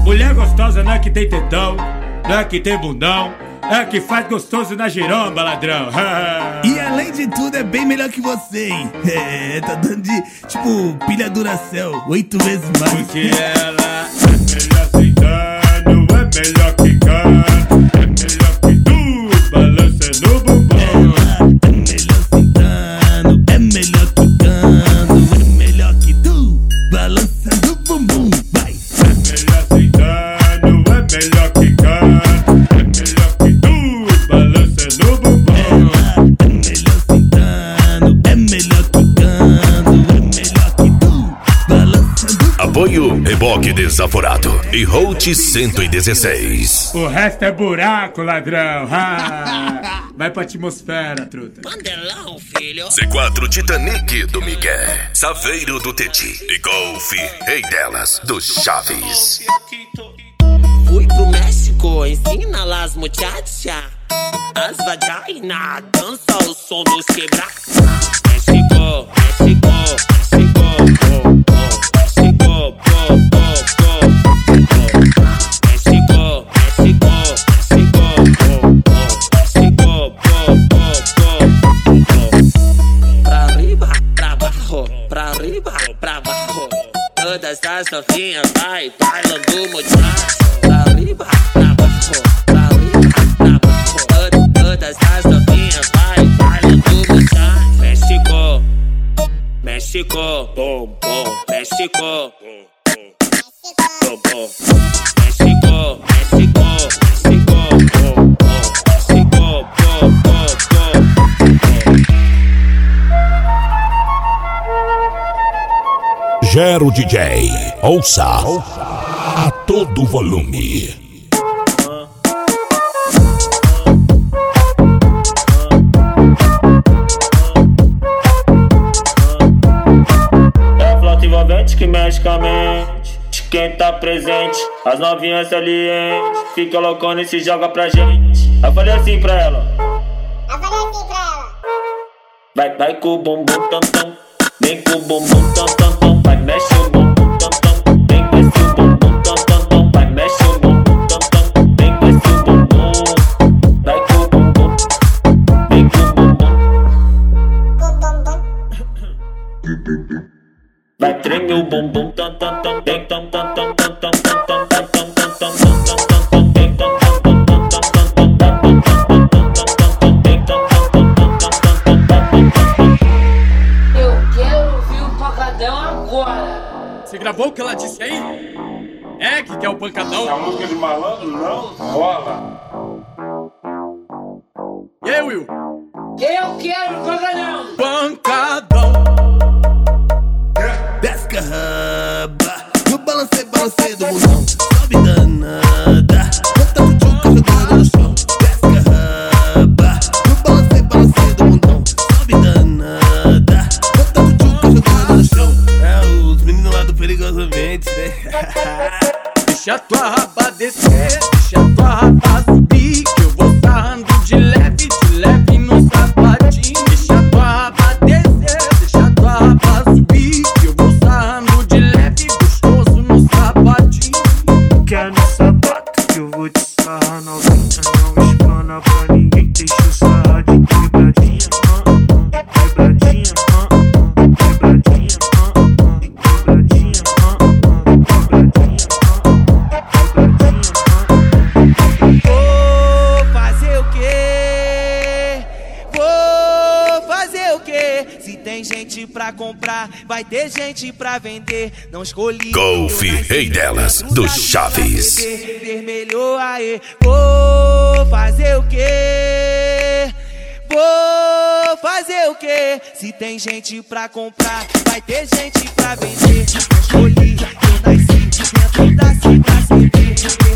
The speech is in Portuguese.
Mulher gostosa não é que tem tetão, não é que tem bundão, é que faz gostoso na giromba, ladrão. E além de tudo é bem melhor que você, hein? Tá dando de, tipo, pilha Duracell 8 vezes mais. Porque ela é melhor sentando, é melhor quicando, é melhor que tu, balança no bumbum. É melhor sentando, é melhor quicando, é melhor que tu, balança no bumbum. Vai! É melhor sentando, é melhor quicando, é melhor que tu, balança no bumbum. É melhor sentando, é melhor quicando, é melhor que tu, balança no bumbum. Apoio Reboque Desaforado e Holt 116. O resto é buraco, ladrão. Vai pra atmosfera, truta. Mandelão, filho. C4 Titanic do Miguel, Saveiro do Teti e Golf Rei delas do Chaves. Fui pro México, ensina las muchachas. As vagina, dança o som dos quebra. México, México, México, oh, oh. México, oh, oh, oh, oh. México, México, México, oh, oh. México, oh, oh, oh, oh. Pra arriba, pra abajo, pra arriba, pra abajo. Todas as novinhas vai bailando muchacho. Pra arriba, pra abajo, pra arriba, pra abajo. Todas as novinhas vai bailando muchacho. México, México, bom, bom. México, bom, bom. México, México, México, bom, bom. México, bom, bom, bom. Gero DJ, ouça a todo volume. É a flauta envolvente que mexe com a mente de quem tá presente. As novinhas salientes fica loucona e se joga pra gente. Eu falei assim pra ela. Vai com o bumbum tam tam. Vem com o bumbum tam tam tam. Vai mexe o bumbum tam tam. Vem com esse bumbum tam tam tam. Vai mexe o bumbum tam tam. Vem com esse bumbum. Vai com o bumbum. Vem com o bumbum. Vai treme o bumbum tam tam tam. Vem tam tam tam tam tam tam tam tam tam tam tam tam tam tam. Vem tam tam tam tam tam tam tam tam tam tam tam tam. Vem tam tam tam tam tam tam tam tam. Eu quero ouvir o pancadão agora. Você gravou o que ela disse aí? É que quer o pancadão? A música de malandro não rola. E aí, Will? Eu quero o pancadão. Pancadão. Desce a raba, no balancei, balancei do mundão. Sobe danada, bota o tchuca jogando no chão. Desce a raba, no balancei, balancei do mundão. Sobe danada, bota o tchuca jogando no chão. É os meninos lá do Perigosamente, né? Deixa a tua raba descer, deixa a tua raba subir, que eu vou sarrando de leve no sapatinho. Deixa a tua raba descer, deixa a tua raba subir, que eu vou sarrando de leve, gostoso no sapatinho. Quer no sapato que eu vou te sarrar novinha. Não espana pra ninguém, deixa eu sarrar de quebradinha. Quebradinha, quebradinha, quebradinha, Vou fazer o quê? Vou fazer o quê? Se tem gente pra comprar, vai ter gente pra vender. Não escolhi. Golf Rei delas do Chaves. Vermelho, aê. Vou fazer o quê? Vou fazer o quê? Se tem gente pra comprar, vai ter gente pra vender. Não escolhi, eu nasci dentro da cidade.